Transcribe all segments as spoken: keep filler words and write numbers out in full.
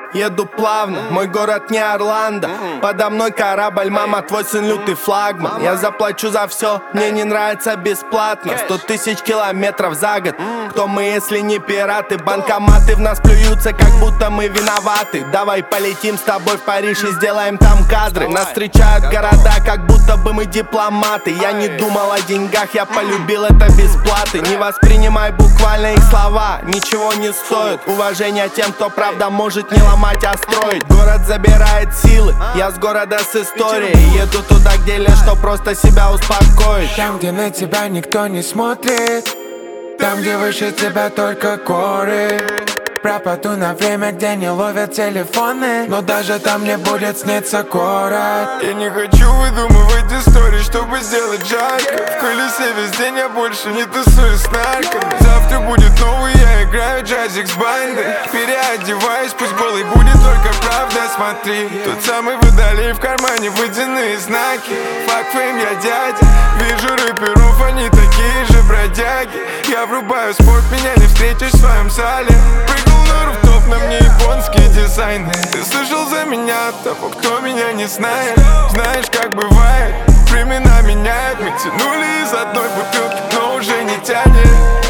Еду плавно, мой город не Орландо. Подо мной корабль, мама, твой сын лютый флагман. Я заплачу за все, мне не нравится бесплатно. Сто тысяч километров за год. Кто мы, если не пираты? Банкоматы в нас плюются, как будто мы виноваты. Давай полетим с тобой в Париж и сделаем там кадры. Нас встречают города, как будто бы мы дипломаты. Я не думал о деньгах, я полюбил это без платы. Не воспринимай буквально их слова, ничего не стоит. Уважение тем, кто правда может не ломать, а строить. Город забирает силы, я с города с историей. Еду туда, где лишь что просто себя успокоить. Там, где на тебя никто не смотрит, там, где выше тебя только горы. Пропаду на время, где не ловят телефоны, но даже там не будет сниться город. Я не хочу выдумывать истории, чтобы сделать жарко. В колесе весь день я больше не тусую с нарками. Завтра будет новый, я играю джазик с бандой. Переодеваюсь, пусть голый будет только правда. Смотри, тот самый водолей, в кармане водяные знаки. Фак фейм, я дядя, вижу рэперов, они такие же бродяги. Я врубаю спорт, меня не встретишь в своем зале. Прыгнул на руфтоп, на мне японские дизайны. Ты слышал за меня того, кто меня не знает. Знаешь, как бывает, времена меняют. Мы тянули из одной бутылки, но уже не тянет.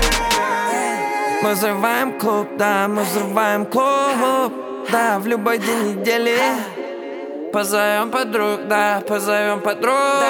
Мы взрываем клуб, да, мы взрываем клуб. Да, в любой день недели. Позовем подруг, да, позовем подруг.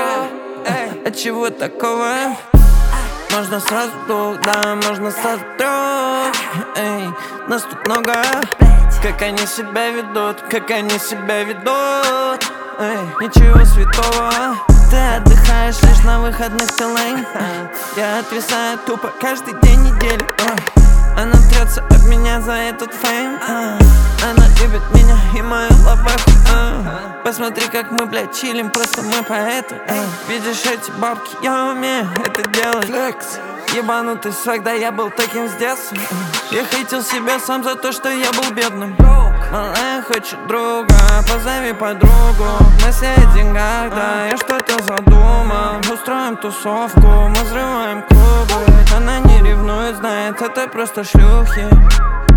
А чего такого? Можно сразу двух, да, можно сразу трех. Эй, нас тут много. Как они себя ведут, как они себя ведут. Эй, ничего святого. Ты отдыхаешь лишь на выходных целый. Я отвисаю тупо каждый день недели. Она трется об меня за этот фейм. Она любит меня и мою лобаху. Посмотри, как мы, блядь, чилим, просто мы поэты. Видишь эти бабки, я умею это делать. Флекс. Ебанутый свек, да я был таким с детства. Я хейтил себя сам за то, что я был бедным. Малая хочет друга, позови подругу. Мысли о деньгах, да, я что-то задумал. Устроим тусовку, мы взрываем клубы. Она не ревнует, знает, это просто шлюхи.